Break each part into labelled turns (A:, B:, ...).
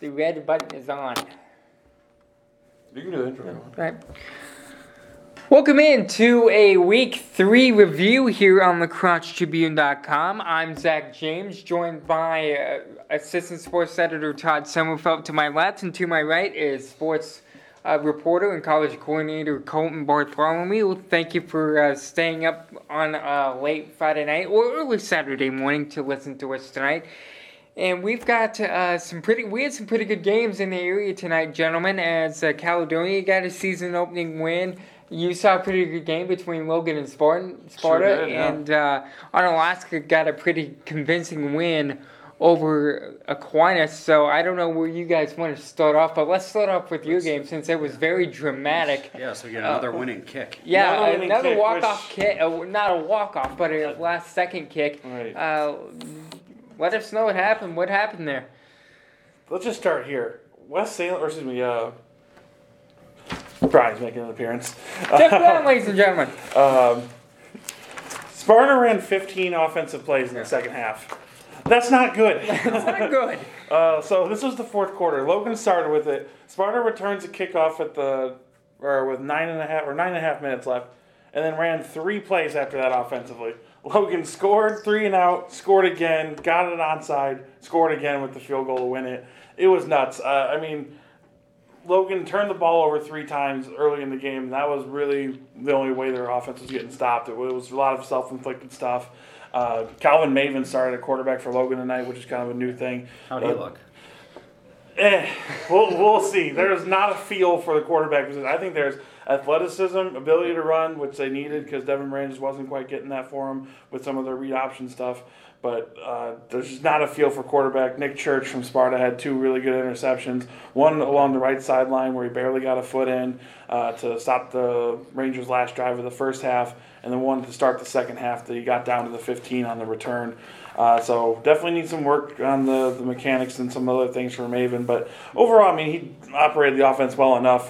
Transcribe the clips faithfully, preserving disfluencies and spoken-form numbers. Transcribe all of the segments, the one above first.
A: The red button is on.
B: You can do the intro.
A: All right. Welcome in to a week three review here on lacrosse tribune dot com. I'm Zach James, joined by uh, assistant sports editor Todd Sommerfeld to my left, and to my right is sports uh, reporter and college coordinator Colton Bartholomew. Thank you for uh, staying up on uh, late Friday night or early Saturday morning to listen to us tonight. And we've got uh, some pretty, we had some pretty good games in the area tonight, gentlemen, as uh, Caledonia got a season opening win. You saw a pretty good game between Logan and Spartan, Sparta,
B: Sure did, yeah.
A: and uh, Onalaska got a pretty convincing win over Aquinas. So I don't know where you guys want to start off, but let's start off with your game since it was very dramatic.
C: Yeah, so we get another uh, winning kick.
A: Yeah,
B: another, winning
A: another
B: kick,
A: walk-off
B: which...
A: kick, uh, not a walk-off, but a last-second kick.
B: Right.
A: Uh, let us know what happened. What happened there?
B: Let's just start here. West Salem, or excuse me, uh, Brian's making an appearance.
A: Jeff Brown, ladies and gentlemen.
B: Um, Sparta ran fifteen offensive plays in the second half. That's not good.
A: That's not good.
B: uh, so this was the fourth quarter. Logan started with it. Sparta returns a kickoff at the, or with nine and a half or nine and a half minutes left, and then ran three plays after that offensively. Logan scored three and out, scored again, got it onside, scored again with the field goal to win it. It was nuts. Uh, I mean, Logan turned the ball over three times early in the game. And that was really the only way their offense was getting stopped. It was a lot of self-inflicted stuff. Uh, Calvin Maven started at quarterback for Logan tonight, which is kind of a new thing.
C: How do you look?
B: Eh, we'll, we'll see. There's not a feel for the quarterback position. I think there's athleticism, ability to run, which they needed because Devin Moran just wasn't quite getting that for him with some of their read option stuff. But uh, there's just not a feel for quarterback. Nick Church from Sparta had two really good interceptions. One along the right sideline where he barely got a foot in uh, to stop the Rangers' last drive of the first half, and then one to start the second half that he got down to the fifteen on the return. Uh, so definitely need some work on the, the mechanics and some other things for Maven. But overall, I mean, he operated the offense well enough.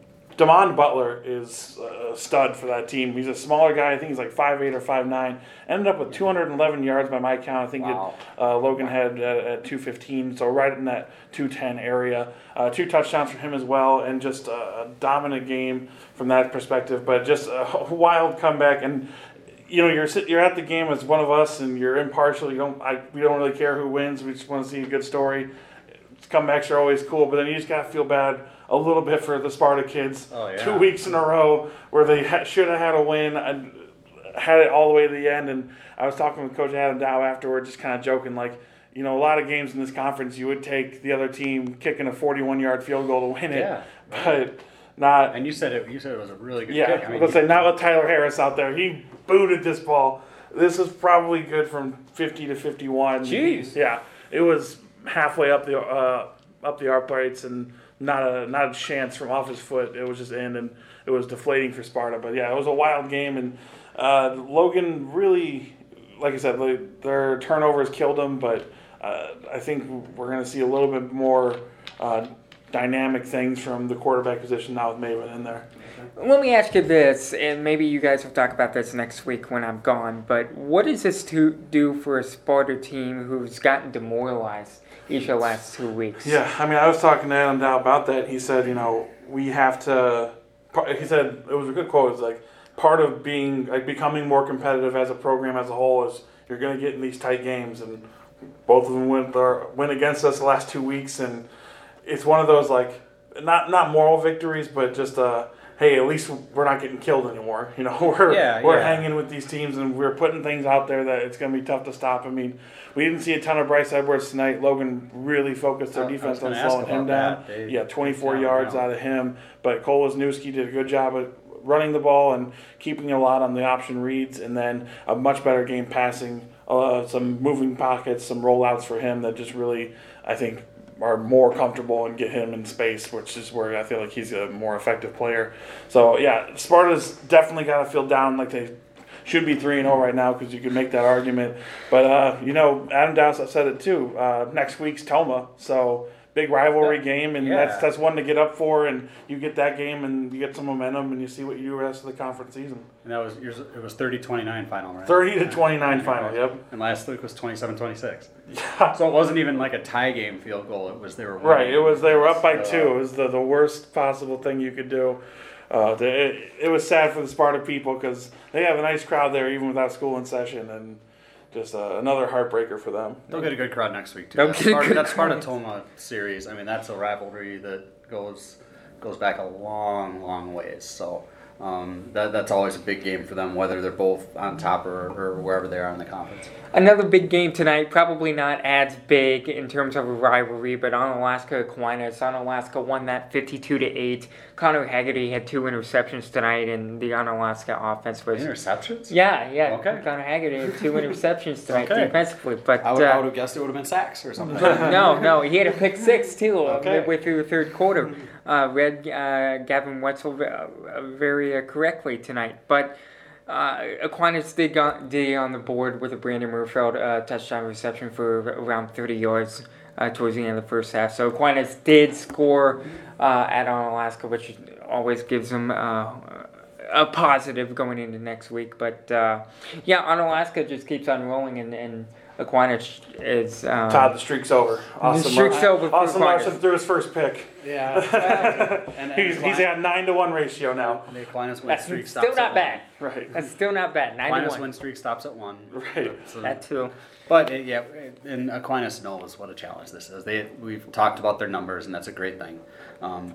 B: Damon Butler is a stud for that team. He's a smaller guy. I think he's like five eight or five nine. Ended up with two hundred eleven yards by my count. I think
A: Wow.
B: it, uh, Logan had at, at two fifteen, so right in that two ten area. Uh, two touchdowns from him as well, and just a, a dominant game from that perspective. But just a wild comeback. And you know, you're you're at the game as one of us, and you're impartial. You don't I, we don't really care who wins. We just want to see a good story. Comebacks are always cool, but then you just gotta feel bad a little bit for the Sparta kids.
C: Oh, yeah.
B: Two weeks in a row where they ha- should have had a win and had it all the way to the end. And I was talking with Coach Adam Dow afterward, just kind of joking, like, you know, a lot of games in this conference, you would take the other team kicking a forty-one yard field goal to win it,
C: Yeah.
B: but not.
C: And you said it. You said it was a really good
B: Yeah,
C: kick. I
B: I
C: mean,
B: was gonna
C: you-
B: say not with Tyler Harris out there. He booted this ball. This is probably good from fifty to fifty-one.
A: Jeez.
B: Yeah, it was halfway up the uh, up the uprights and not a not a chance from off his foot. It was just in, and it was deflating for Sparta. But yeah, it was a wild game, and uh, Logan really, like I said, like, their turnovers killed them. But uh, I think we're going to see a little bit more uh, dynamic things from the quarterback position now with Maven in there.
A: Let me ask you this, and maybe you guys will talk about this next week when I'm gone, but what does this to do for a Sparta team who's gotten demoralized each of the last two weeks?
B: Yeah, I mean, I was talking to Adam Dow about that. He said, you know, we have to, he said, it was a good quote, it's like, part of being, like, becoming more competitive as a program as a whole is you're going to get in these tight games, and both of them went, or went against us the last two weeks, and it's one of those, like, not not moral victories, but just, uh, hey, at least we're not getting killed anymore. You know, we're
C: Yeah,
B: we're
C: yeah.
B: hanging with these teams, and we're putting things out there that it's going to be tough to stop. I mean, we didn't see a ton of Bryce Edwards tonight. Logan really focused their
C: I- I was
B: defense on
C: gonna ask
B: slowing him
C: about
B: down.
C: that. They-
B: Yeah, twenty-four
C: down,
B: yards
C: down.
B: out of him. But Cole Wisniewski did a good job of running the ball and keeping a lot on the option reads, and then a much better game passing, uh, some moving pockets, some rollouts for him that just really, I think, are more comfortable and get him in space, which is where I feel like he's a more effective player. So, yeah, Sparta's definitely got to feel down like they should be three and oh right now because you can make that argument. But, uh, you know, Adam Dowsett said it too. Uh, next week's Toma, so big rivalry game, and
C: Yeah.
B: that's that's one to get up for, and you get that game, and you get some momentum, and you see what you do the rest of the conference season.
C: And that was yours, it was thirty twenty-nine final, right?
B: thirty to twenty-nine final, yep.
C: And last week was twenty-seven twenty-six.
B: Yeah.
C: So it wasn't even like a tie game field goal. It was they were winning.
B: Right, it was they were up by
C: So,
B: two. It was the, the worst possible thing you could do. Uh, the- it, it was sad for the Sparta people because they have a nice crowd there even without school in session, and just uh, another heartbreaker for them.
C: They'll get a good crowd next week too.
A: They'll
C: That
A: get a
C: Sparta,
A: good
C: that Sparta
A: crowd.
C: Toma series. I mean, that's a rivalry that goes goes back a long, long ways. So um, that that's always a big game for them, whether they're both on top or, or wherever they are in the conference.
A: Another big game tonight, probably not as big in terms of a rivalry, but Onalaska Aquinas. Onalaska won that fifty-two to eight. Connor Haggerty had two interceptions tonight, and the Onalaska offense was.
C: Interceptions?
A: Yeah, yeah.
C: Okay.
A: Connor Haggerty had two interceptions tonight
C: Okay.
A: defensively, but
C: I would, I
A: uh,
C: would have guessed it would have been sacks or something.
A: no, no, he had a pick six too uh,
C: Okay.
A: midway through the third quarter. Uh, read uh, Gavin Wetzel uh, very uh, correctly tonight, but. Uh, Aquinas did, got, did on the board with a Brandon Murfeld uh, touchdown reception for around thirty yards uh, towards the end of the first half. So Aquinas did score uh, at Onalaska, which always gives them uh, a positive going into next week. But uh, yeah, Onalaska just keeps on rolling, and, and Aquinas is um,
B: Todd, the streak's over. Austin
A: streak's
B: Mar-
A: over for
B: Austin
A: Aquinas.
B: Larson threw his first pick.
C: Yeah. and, and
B: He's, he's at nine to one ratio now.
C: the Aquinas win
A: That's
C: streak stops
A: still not
C: at
A: bad.
B: Right.
A: That's still not bad. Nine
C: one.
A: to
C: Aquinas
A: one.
C: win streak stops at one.
B: Right.
C: So-
A: That too.
C: But uh, yeah, and Aquinas knows what a challenge this is. They we've talked about their numbers, and that's a great thing. Um,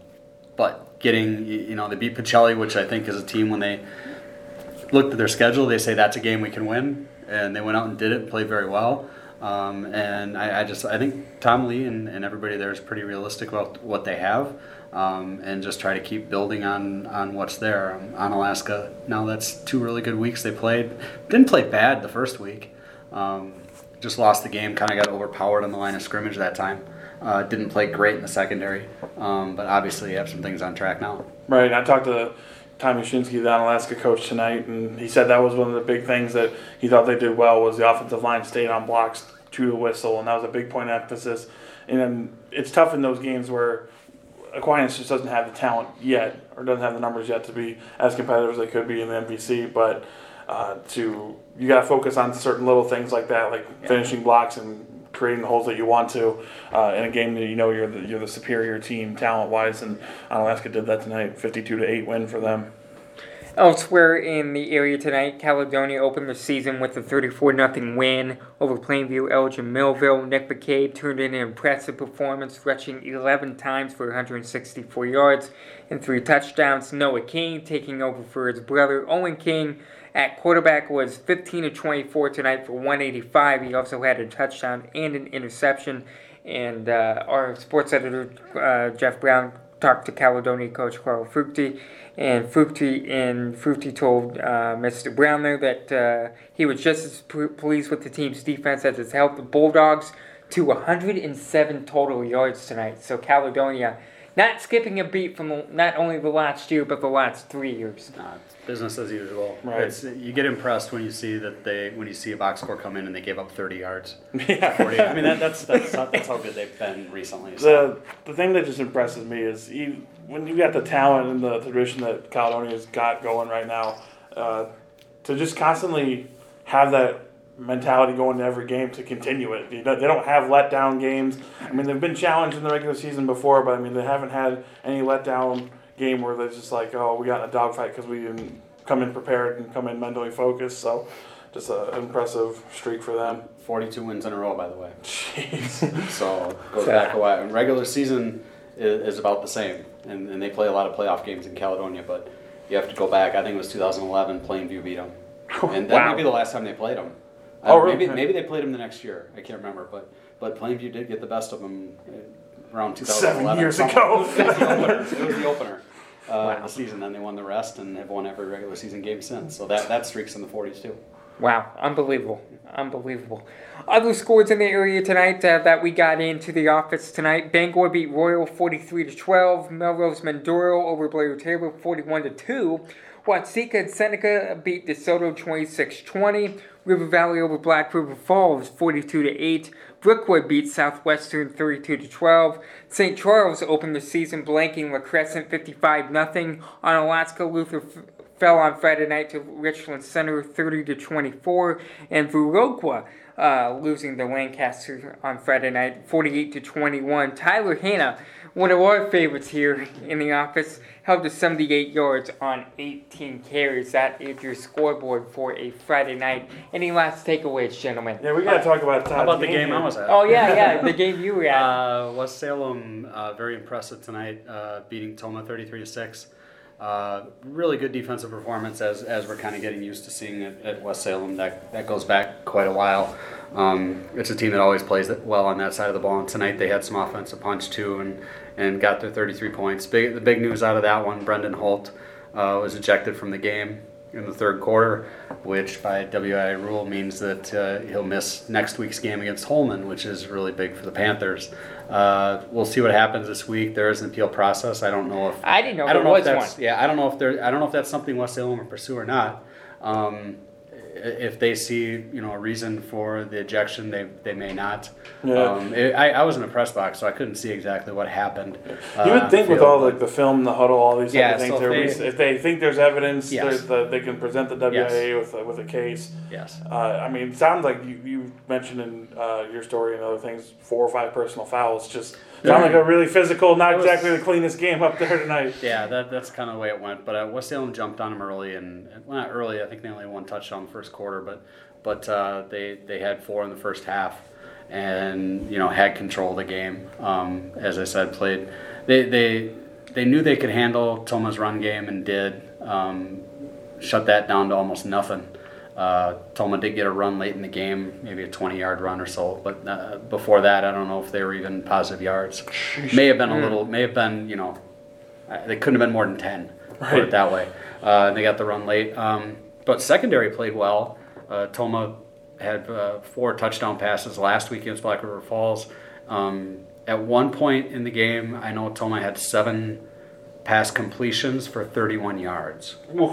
C: but getting you you know they beat Pacelli, which I think is a team when they looked at their schedule, they say that's a game we can win, and they went out and did it, played very well. Um, and I, I just I think Tom Lee and, and everybody there is pretty realistic about what they have, um, and just try to keep building on, on what's there. Um, on Alaska, now that's two really good weeks they played. Didn't play bad the first week. Um, just lost the game, kind of got overpowered on the line of scrimmage that time. Uh, didn't play great in the secondary, um, but obviously you have some things on track now.
B: Right. I talked to Tommy Shinsky, the Alaska coach, tonight, and he said that was one of the big things that he thought they did well was the offensive line stayed on blocks to the whistle, and that was a big point of emphasis. And then it's tough in those games where Aquinas just doesn't have the talent yet, or doesn't have the numbers yet to be as competitive as they could be in the M V C, but uh, to you got to focus on certain little things like that, like
C: Yeah.
B: finishing blocks and creating the holes that you want to uh, in a game that you know you're the, you're the superior team talent wise, and Alaska did that tonight, fifty-two to eight win for them.
A: Elsewhere in the area tonight, Caledonia opened the season with a thirty-four nothing win over Plainview Elgin Millville. Nick McCabe turned in an impressive performance, rushing eleven times for one hundred sixty-four yards and three touchdowns. Noah King taking over for his brother Owen King at quarterback was fifteen to twenty-four tonight for one eighty-five. He also had a touchdown and an interception. And uh, our sports editor, uh, Jeff Brown, talked to Caledonia coach Carl Fructi, and Fructi and Fructi told uh, Mister Brown there that uh, he was just as p- pleased with the team's defense as it's helped the Bulldogs to one hundred seven total yards tonight. So Caledonia not skipping a beat from the, not only the last year but the last three years.
C: Uh, it's business as usual.
B: Right.
C: It's, you get impressed when you see that they when you see a box score come in and they gave up thirty yards.
B: Yeah.
C: forty. I mean that, that's that's how, that's how good they've been recently. So.
B: The the thing that just impresses me is you, when you got the talent and the tradition that Caledonia's got going right now, uh, to just constantly have that mentality going to every game to continue it. You know, they don't have letdown games. I mean, they've been challenged in the regular season before, but I mean, they haven't had any letdown game where they're just like, oh, we got in a dogfight because we didn't come in prepared and come in mentally focused. So, just a, an impressive streak for them.
C: forty-two wins in a row, by the way.
B: Jeez.
C: So goes back a while. And regular season is, is about the same, and, and they play a lot of playoff games in Caledonia. But you have to go back. I think it was two thousand eleven. Plainview beat them, and that
B: Wow.
C: might be the last time they played them.
B: Oh,
C: Uh,
B: really?
C: Maybe maybe they played them the next year. I can't remember, but but Plainview did get the best of them around two thousand eleven.
B: Seven years
C: Some-
B: ago.
C: It was the opener. It was the opener. Uh,
A: Wow.
C: The season, then they won the rest and have won every regular season game since. So that, that streak's in the forties too.
A: Wow, unbelievable. Unbelievable. Other scores in the area tonight uh, that we got into the office tonight. Bangor beat Royal forty-three to twelve. Melrose Mindoro over Blair Taylor forty-one to two. Watseka and Seneca beat DeSoto twenty-six twenty. River Valley over Black River Falls forty-two to eight. Brookwood beat Southwestern thirty-two to twelve. Saint Charles opened the season blanking La Crescent fifty-five nothing. Onalaska Luther f- fell on Friday night to Richland Center thirty to twenty-four. And Viroqua uh, losing to Lancaster on Friday night forty-eight to twenty-one. Tyler Hanna, one of our favorites here in the office, held to seventy-eight yards on eighteen carries. That is your scoreboard for a Friday night. Any last takeaways, gentlemen?
B: Yeah, we got to talk about Todd's
C: How about the
B: game
C: game
B: here.
C: I was at?
A: Oh, yeah, yeah, the game you were at.
C: Uh, West Salem, uh, very impressive tonight, uh, beating Toma thirty-three to six. Uh, really good defensive performance, as as we're kind of getting used to seeing at, at West Salem. That that goes back quite a while. Um, it's a team that always plays it well on that side of the ball. And tonight they had some offensive punch too, and and got their thirty-three points. Big the big news out of that one: Brendan Holt uh, was ejected from the game in the third quarter, which by W I A rule means that uh, he'll miss next week's game against Holman, which is really big for the Panthers. Uh, we'll see what happens this week. There is an appeal process. I don't know if
A: I didn't know
C: I don't
A: there
C: know
A: was
C: if that's
A: one.
C: yeah. I don't know if there. I don't know if that's something West Salem will pursue or not. Um, if they see you know a reason for the ejection, they they may not.
B: Yeah.
C: Um, it, I I was in the press box, so I couldn't see exactly what happened. Uh,
B: You would think with
C: field,
B: all
C: but-
B: like the film, the huddle, all these
C: Yeah,
B: other things,
C: so
B: there
C: if
B: is-
C: they-
B: if they think there's evidence,
C: Yes.
B: there's the, they can present the W I A
C: Yes.
B: with a, with a case.
C: yes.
B: Uh, I mean, it sounds like you, you mentioned in uh, your story and other things, four or five personal fouls. Just sound like a really physical, not
C: It was-
B: exactly the cleanest game up there tonight.
C: Yeah, that that's kind of the way it went. But uh, West Salem jumped on them early, and well, not early. I think they only had one touchdown in the first quarter, but but uh, they they had four in the first half, and you know had control of the game. Um, as I said, played. They they they knew they could handle Toma's run game and did um, shut that down to almost nothing. Uh, Toma did get a run late in the game, maybe a twenty-yard run or so, but uh, before that, I don't know if they were even positive yards. May have been a little, may have been, you know, uh, they couldn't have been more than ten, put
B: Right.
C: it that way. Uh, they got the run late. Um, but secondary played well. Uh, Toma had uh, four touchdown passes last week against Black River Falls. Um, at one point in the game, I know Toma had seven pass completions for thirty-one yards.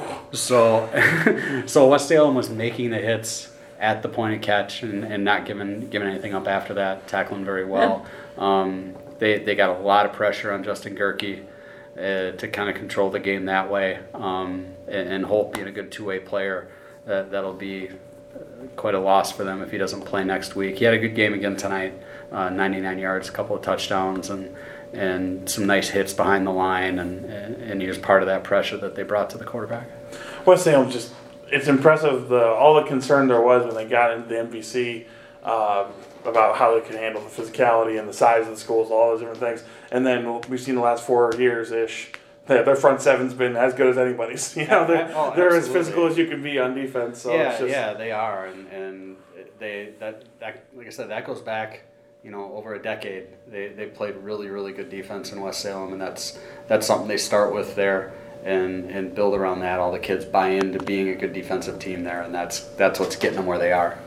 C: So, so West Salem was making the hits at the point of catch and, and not giving giving anything up after that, tackling very well. Um, they they got a lot of pressure on Justin Gerke uh, to kind of control the game that way. Um, and, and Holt being a good two-way player, uh, that'll be quite a loss for them if he doesn't play next week. He had a good game again tonight, uh, ninety-nine yards, a couple of touchdowns, and and some nice hits behind the line, and, and, and he was part of that pressure that they brought to the quarterback.
B: West Salem just, it's impressive the all the concern there was when they got into the M V C um, about how they could handle the physicality and the size of the schools, all those different things. And then we've seen the last four years-ish, that their front seven's been as good as anybody's. You know, they're,
C: Oh,
B: they're as
C: absolutely.
B: physical as you can be on defense. So
C: yeah,
B: it's just,
C: yeah, they are, and, and they that, that like I said, that goes back, you know, over a decade. They they played really really good defense in West Salem, and that's that's something they start with there, and and build around that. All the kids buy into being a good defensive team there, and that's that's what's getting them where they are.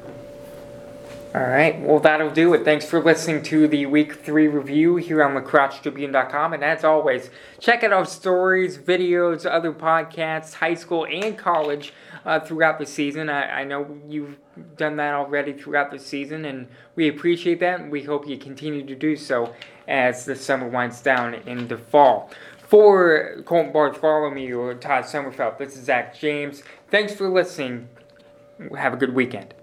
A: All right, well, that'll do it. Thanks for listening to the Week three review here on La Crosse Tribune dot com. And as always, check out our stories, videos, other podcasts, high school and college uh, throughout the season. I, I know you've done that already throughout the season, and we appreciate that, and we hope you continue to do so as the summer winds down into fall. For Colton Bartholomew or Todd Sommerfeld, this is Zach James. Thanks for listening. Have a good weekend.